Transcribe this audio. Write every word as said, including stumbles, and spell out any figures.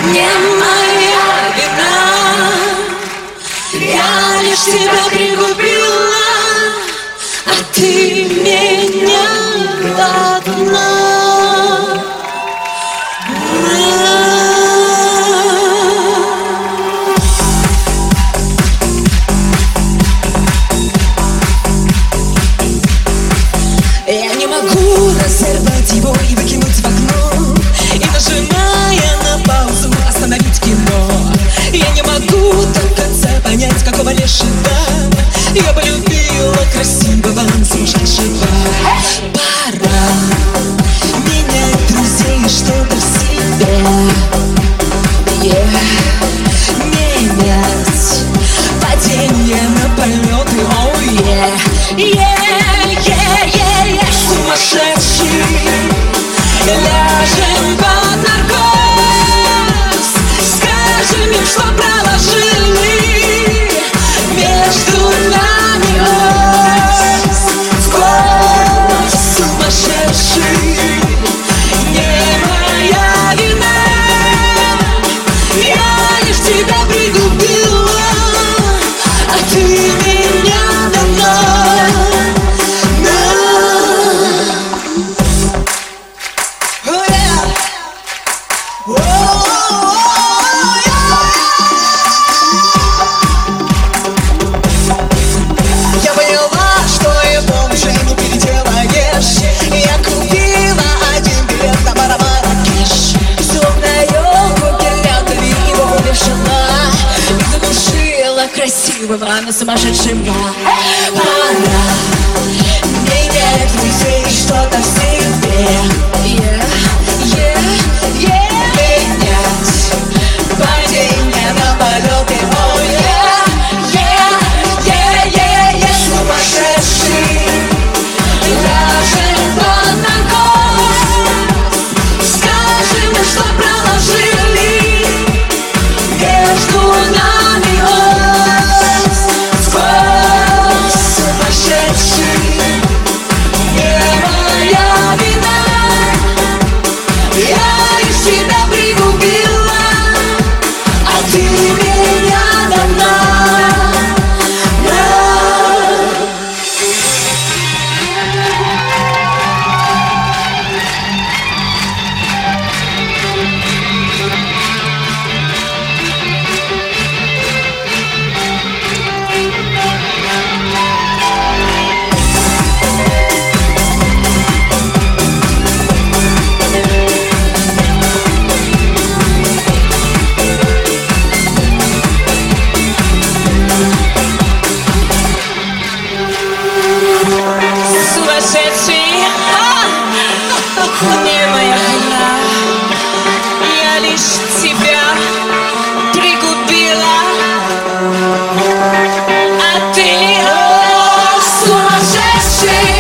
не моя вина. Я лишь тебя пригубила, а ты меня до дна. Я не могу разорвать его и выкинуть в окно, и, нажимая на паузу, остановить кино. Я не могу до конца понять, какого лешего я полюбила красивого сумасшедшего. Пора менять друзей, что-то в себе, yeah. Менять падение на полеты, oh yeah, yeah, yeah, yeah, yeah. Сумасшедший, ляжем под наркоз, скажем им, что проложили между нами ось. Сквозь сумасшедший, не моя вина. Я лишь тебя пригубила, а ты меня давно. Я поняла, что его уже не переделаешь. Я купила один билет на Маракеш. Словно елку гирляндами его увешала и задушила красивого, но сумасшедшего. Пора менять друзей, что-то в себе, yeah, yeah, yeah. Менять падение на полеты, oh yeah, yeah, yeah, yeah, yeah. Сумасшедший, ляжем под наркоз, скажем им, что проложили между нами ось. Сквозь сумасшедший, не моя вина. Я лишь тебя пригубила, а ты меня давно. Сумасшедший, а, не моя вина. Я лишь тебя пригубила, а ты, о, сумасшедший.